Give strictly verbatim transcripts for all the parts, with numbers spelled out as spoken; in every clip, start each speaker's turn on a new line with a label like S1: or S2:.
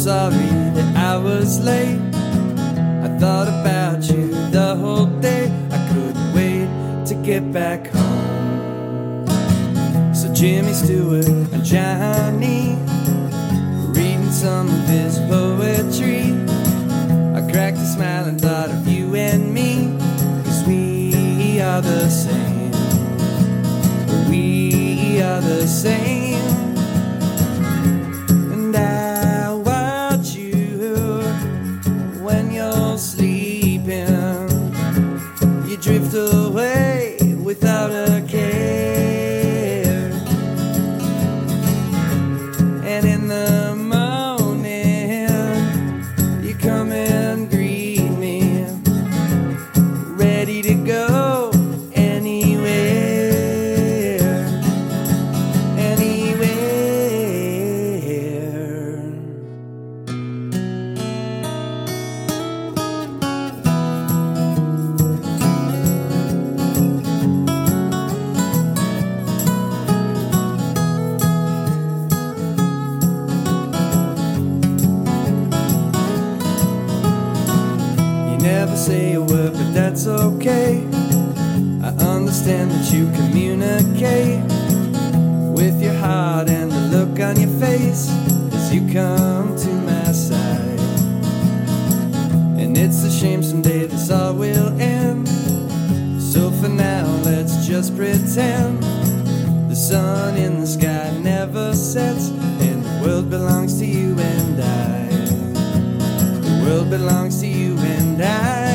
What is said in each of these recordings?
S1: sorry that I was late. I thought about you the whole day. I couldn't wait to get back home. So Jimmy Stewart and Johnny, reading some of his poetry. I cracked a smile and thought of you and me, 'cause we are the same. We are the same. And I watch you when you're sleeping. You drift away without a care. And in the morning you come and greet me, ready to go anywhere. Never say a word, but that's okay. I understand that you communicate with your heart and the look on your face as you come to my side. And it's a shame someday this all will end. So for now, let's just pretend the sun in the sky never sets, and the world belongs to you and I. The world belongs to you and I.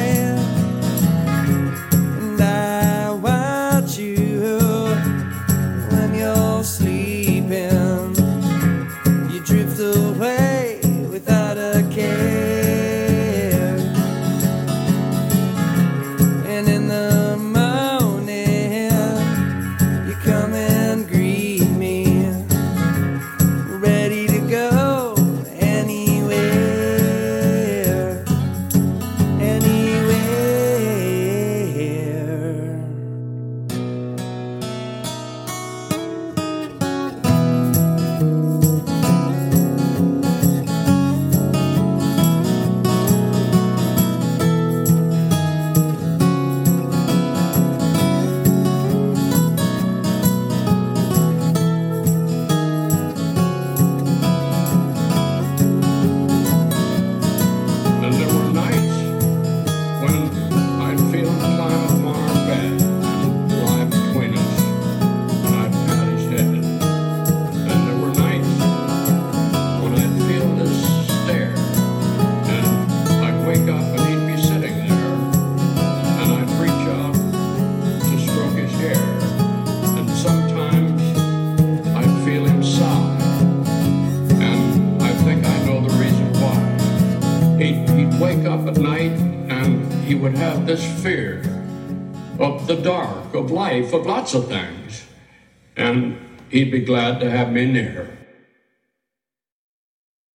S1: And I watch you when you're sleeping. You drift away without a care. And in the morning you come and greet me, ready to go anywhere.
S2: Wake up at night and he would have this fear of the dark, of life, of lots of things. And he'd be glad to have me near.